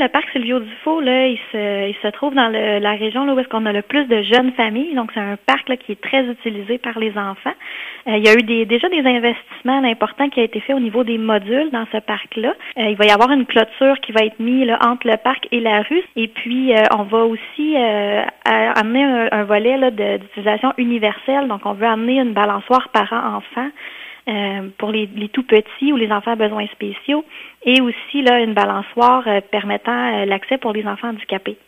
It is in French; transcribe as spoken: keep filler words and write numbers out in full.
le parc Sylvio Dufault, là, il se, il se trouve dans le, la région là, où est-ce qu'on a le plus de jeunes familles. Donc, c'est un parc là, qui est très utilisé par les enfants. Euh, il y a eu des, déjà des investissements là, importants qui ont été faits au niveau des modules dans ce parc-là. Euh, il va y avoir une clôture qui va être mise là, entre le parc et la rue. Et puis, euh, on va aussi euh, amener un, un volet là, de, d'utilisation universelle. Donc, on veut amener une balançoire parent-enfant. Euh, pour les, les tout petits ou les enfants à besoins spéciaux, et aussi là une balançoire euh, permettant euh, l'accès pour les enfants handicapés.